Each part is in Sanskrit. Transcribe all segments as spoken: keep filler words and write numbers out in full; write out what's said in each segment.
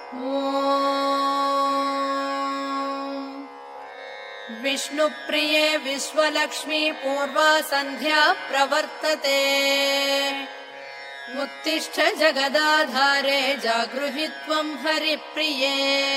विष्णुप्रिये विश्वलक्ष्मी पूर्वा सन्ध्या प्रवर्तते। उत्तिष्ठ जगदाधारे जागृहि त्वं हरिप्रिये।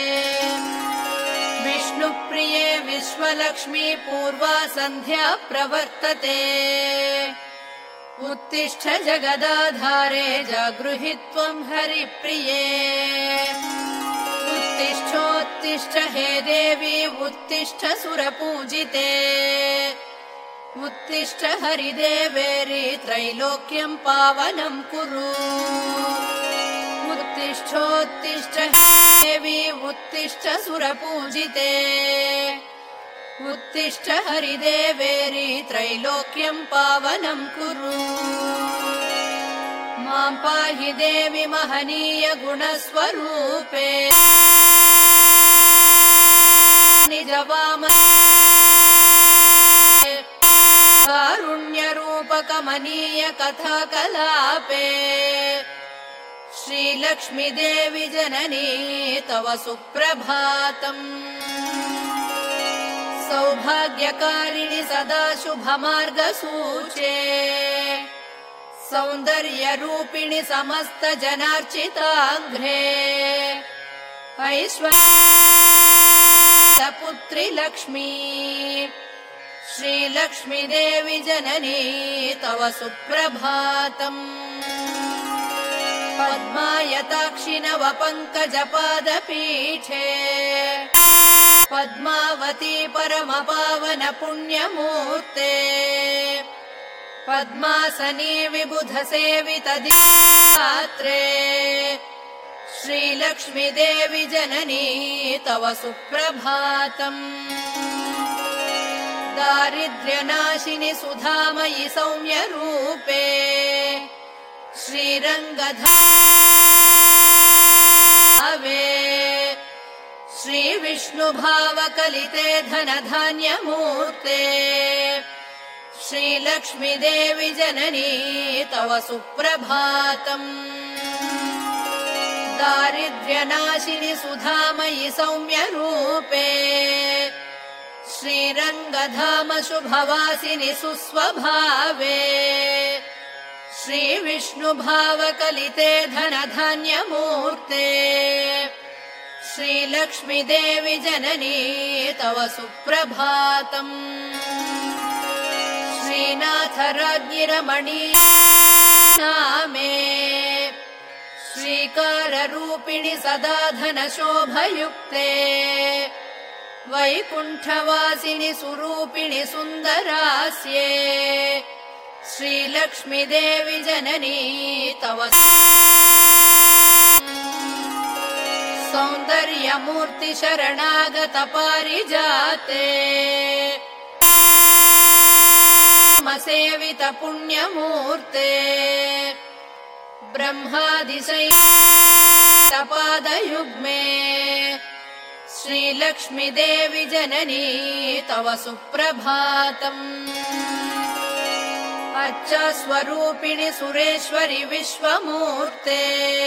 विष्णुप्रिये विश्वलक्ष्मी पूर्वा सन्ध्या प्रवर्तते। उत्तिष्ठ जगदाधारे जागृहि त्वं हरिप्रिये। उत्तिष्ठोत्तिष्ठ हे देवी उत्तिष्ठ सुरपूजिते। उत्तिष्ठ हरिदेवेरि त्रैलोक्यं पावनं कुरु। उत्तिष्ठोत्तिष्ठ देवी उत्तिष्ठ सुरपूजिते। उत्तिष्ठ हरिदेवेरि त्रैलोक्यं पावनं कुरु। मां पाहि देवि महनीय गुणस्वरूपे। निजवाम कारुण्यरूपकमनीय कथाकलापे। श्रीलक्ष्मी देवि जननी तव सुप्रभातम्। सौभाग्यकारिणि सदा शुभमार्गसूचे। सौन्दर्यरूपिणि समस्त जनार्चिताङ्घ्रे। ऐश्वर्यपुत्री लक्ष्मी। श्रीलक्ष्मी देवि जननी तव सुप्रभातम्। पद्मायताक्षि नवपङ्कजपादपीठे। पद्मावती परमपावन पुण्यमूर्ते। पद्मासनी विबुधसेवितदित्रे। श्रीलक्ष्मी देवि जननी तव सुप्रभातम्। दारिद्र्यनाशिनि सुधामयि सौम्यरूपे। श्रीरङ्गधावे। श्रीविष्णुभावकलिते धनधान्यमूर्ते। श्रीलक्ष्मी देवि जननी तव सुप्रभातम्। दारिद्र्यनाशिनि सुधामयि सौम्यरूपे। श्रीरङ्गधाम शुभवासिनि सुस्वभावे। श्रीविष्णुभावकलिते धनधान्यमूर्ते। श्रीलक्ष्मी देवि जननी तव सुप्रभातम्। श्रीनाथराज्ञिरमणि नामे। श्रीकाररूपिणि सदा धनशोभयुक्ते। वैकुण्ठवासिनि सुरूपिणि सुन्दरास्ये। श्रीलक्ष्मी देवि जननी तव सौन्दर्यमूर्ति शरणागत पारिजाते। सेवित पुण्यमूर्ते। ब्रह्मादिशैलपादयुग्मे। श्रीलक्ष्मी देवि जननी तव सुप्रभातम्। अच्छस्वरूपिणि सुरेश्वरि विश्वमूर्ते।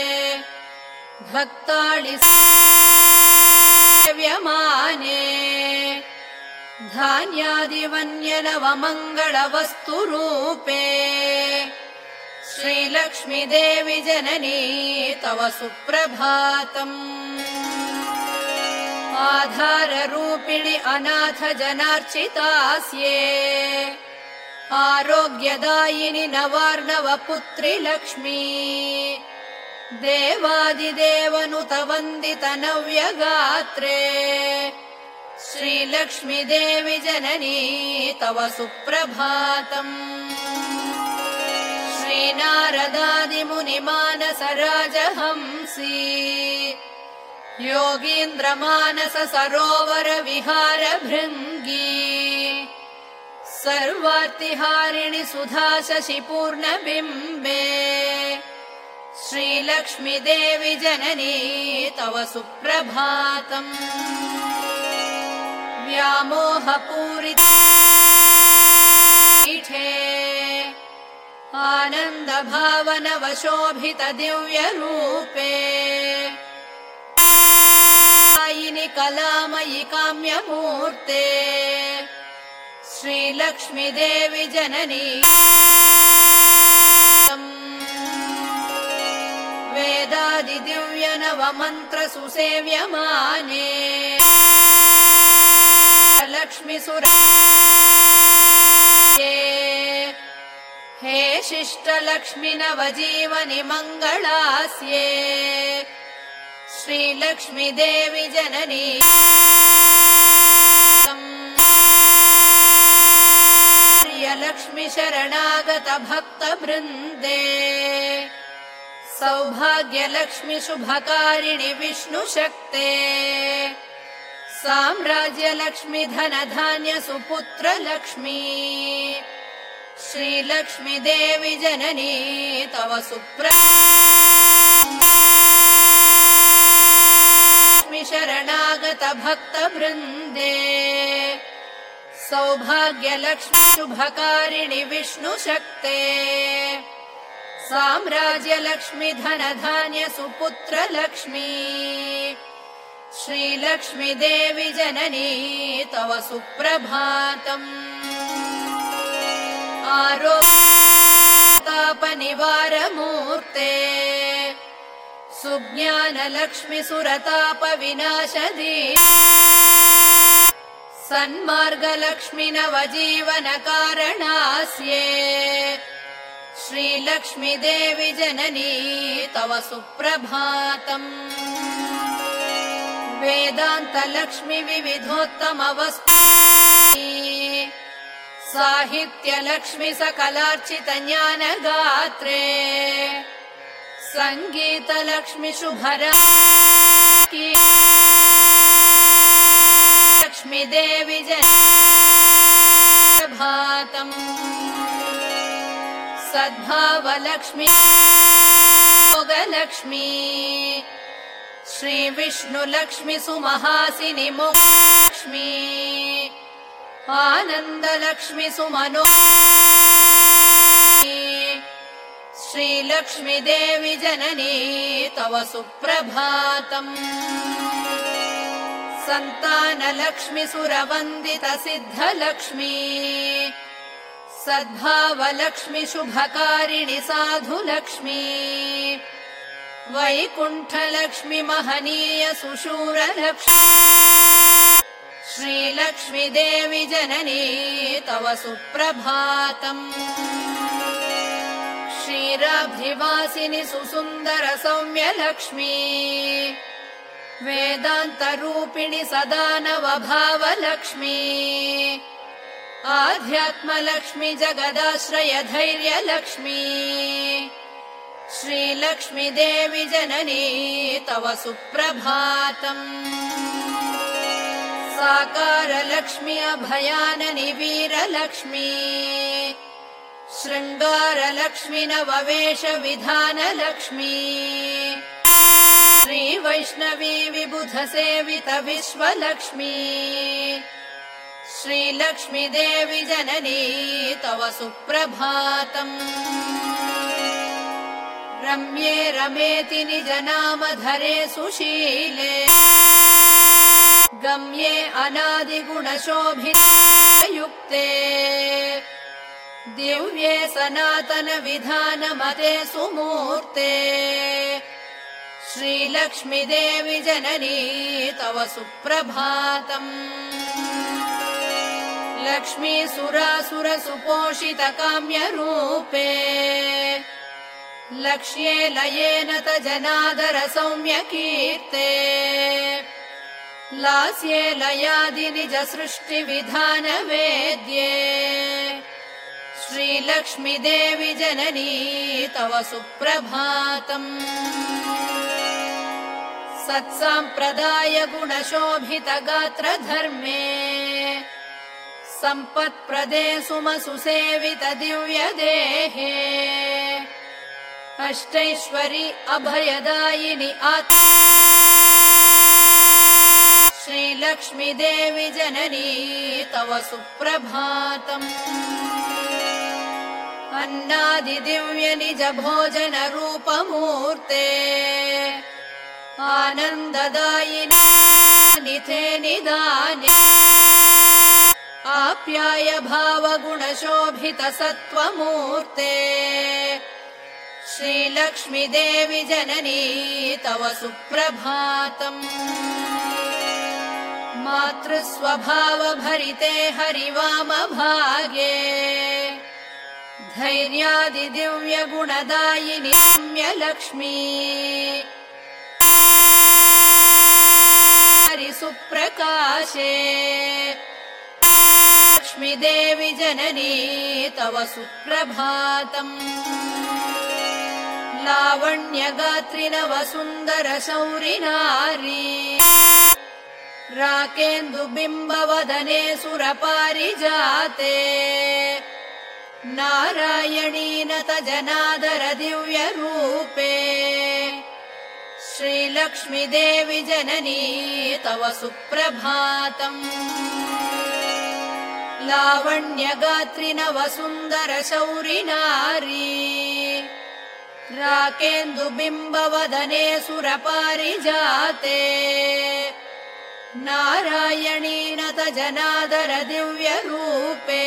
भक्ताळि सेव्यमाने। धान्यादिवन्यनवमङ्गलवस्तुरूपे। श्रीलक्ष्मी देवि जननी तव सुप्रभातम्। आधाररूपिणि अनाथ जनार्चितास्ये। आरोग्यदायिनि नवार्णवपुत्री लक्ष्मी। देवादिदेवनुत वन्दित नव्यगात्रे। श्रीलक्ष्मी देवि जननी तव सुप्रभातम्। श्रीनारदादिमुनिमानसराजहंसी। योगीन्द्रमानस सरोवर विहार भृङ्गी। सर्वार्तिहारिणि सुधा शशिपूर्णबिम्बे। श्रीलक्ष्मी देवि जननी तव सुप्रभातम्। व्यामोहपूरिते आनन्दभावनवशोभित दिव्यरूपे। कलामयि काम्यमूर्ते श्रीलक्ष्मी देवी जननी वेदादि दिव्य नव मंत्र सुसेव्यमाने लक्ष्मी सुरा हे शिष्ट लक्ष्मी नवजीवनि मंगलास्ये श्रीलक्ष्मी देवी जननी लक्ष्मी शरणागत भक्त वृंदे सौभाग्य लक्ष्मी शुभकारिणि विष्णु शक्ते साम्राज्य लक्ष्मी धन धान्य सुपुत्र लक्ष्मी श्रीलक्ष्मी देवी जननी तव सुप्र लक्ष्मी शरणागत भक्त वृंदे सौभाग्य लक्ष्मी शुभकारिणि विष्णु शक्ते साम्राज्य लक्ष्मी धन धान्य सुपुत्र लक्ष्मी श्रीलक्ष्मी देवी जननी तव सुप्रभातम् आरोग्यतापनिवार मूर्ते सुज्ञान लक्ष्मी सुरताप विनाशदी सन्मार्ग लक्ष्मी नवजीवन कारणास्ये श्रीलक्ष्मी देवी जननी तव सुप्रभातम् वेदांत लक्ष्मी विविधोत्तम वस्तु साहित्य लक्ष्मी सकलार्चित ज्ञान गात्रे संगीत लक्ष्मी शुभरा लक्ष्मी देवी जननी भातम् सद्भाव लक्ष्मी योग लक्ष्मी श्री विष्णु लक्ष्मी सुमहासिनी मोक्षलक्ष्मी आनंद लक्ष्मी सुमनो श्रीलक्ष्मी देवी जननी तव सुप्रभातम् संतान लक्ष्मी सुरवंदित सिद्ध लक्ष्मी सद्भाव लक्ष्मी शुभकारिणि साधु लक्ष्मी वैकुंठ लक्ष्मी महनीय सुशूर लक्ष्मी श्रीलक्ष्मी देवी जननी तव सुप्रभातम् क्षीराब्धिवासिनि सुसुंदर सौम्य लक्ष्मी वेदांत रूपिणि सदानव भाव लक्ष्मी आध्यात्म लक्ष्मी जगदाश्रय धैर्य लक्ष्मी श्रीलक्ष्मी देवी जननी तव सुप्रभातम् साकार लक्ष्मी अभयाननि वीर लक्ष्मी श्रृंगार लक्ष्मी नववेश विधान लक्ष्मी श्री वैष्णवी विबुध सेवित विश्व लक्ष्मी श्रीलक्ष्मी देवी जननी तव सुप्रभातम् रम्ये रमेति निज नाम धरे सुशीले गम्ये अनादि गुण शोभिते युक्ते दिव्ये सनातन विधान मते सुमूर्ते श्रीलक्ष्मी देवी जननी तव सुप्रभातम् लक्ष्मी सुरासुर सुपोषित काम्य रूपे लक्ष्ये लयेन त जनादर सौम्य कीर्ते लास्ये लयादि निज सृष्टि विधान वेद्ये श्रीलक्ष्मी देवी जननी तव सुप्रभातम् सत्साम्प्रदाय गुण शोभित गात्र धर्मे संपत्प्रदे सुम सुसेवित दिव्य देहे अष्टैश्वरी अभयदायिनि आत्मा श्रीलक्ष्मी देवी जननी तव सुप्रभातम् अन्नादि दिव्य निज भोजन रूप मूर्ते आनंददायिनी सन्निधे निदाने आप्याय भावगुणशोभित सत्त्वमूर्ते श्रीलक्ष्मी देवी जननी तव सुप्रभातम् मातृस्वभावभरिते हरिवामभागे धैर्यादिदिव्यगुणदायिनि रम्यलक्ष्मी हरिसुप्रकाशे लक्ष्मी देवी जननी तव सुप्रभातम् लावण्यगात्रि नवसुन्दर शौरि नारी राकेन्दुबिम्बवदने सुरपारिजाते नारायणी नत जनादर दिव्यरूपे श्रीलक्ष्मी देवी जननी तव सुप्रभातम् लावण्यगात्रि नवसुन्दर शौरि नारी राकेन्दुबिम्बवदने सुरपारिजाते नारायणी नत जनादर दिव्यरूपे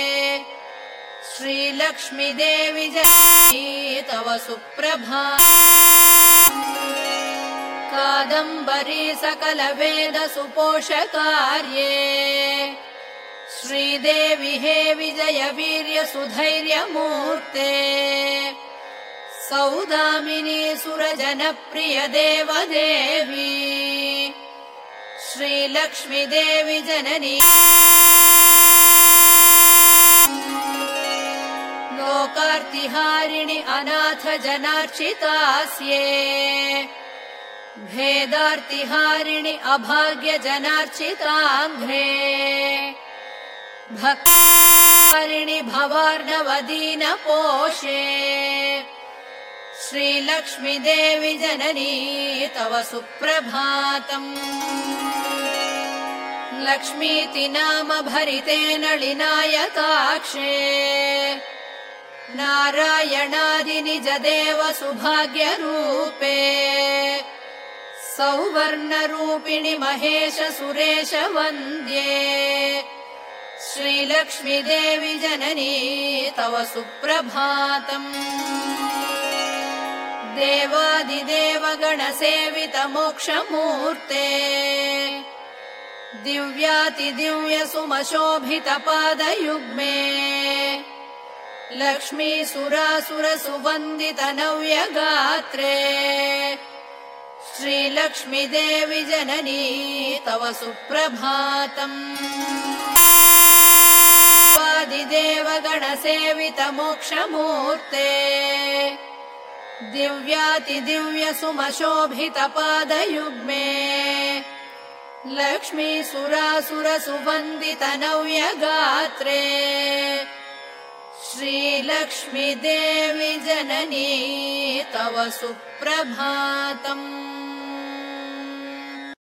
श्रीलक्ष्मी देवी जननी तव सुप्रभातम् कादम्बरी सकल वेद सुपोषकार्ये श्रीदेवी हे विजय वीर्य सुधैर्यमूर्ते सौदामिनी सुरजनप्रिय देवदेवी श्रीलक्ष्मी देवी जननी लोकार्तिहारिणि अनाथ जनार्चितास्ये भेदार्तिहारिणि अभाग्य जनार्चिताङ्घ्रे भक्तारिणि भवार्णवदीन पोषे श्रीलक्ष्मी देवी जननी तव सुप्रभातम् लक्ष्मीति नाम भरिते नलिनायताक्षे नारायणादि निज देव सुभाग्यरूपे सौवर्णरूपिणि महेश सुरेश वन्द्ये श्रीलक्ष्मी देवी जननी तव सुप्रभातम् देवादिदेव गणसेवित मोक्षमूर्ते दिव्यातिदिव्य सुमशोभित पादयुग्मे लक्ष्मी सुरासुर सुवन्दित नव्यगात्रे श्रीलक्ष्मी देवी जननी तव सुप्रभातम् देवादिदेव गणसेवित मोक्षमूर्ते दिव्यातिदिव्य सुमशोभित पादयुग्मे लक्ष्मी सुरासुर सुवन्दित नव्यगात्रे श्रीलक्ष्मी देवी जननी तव सुप्रभातम्।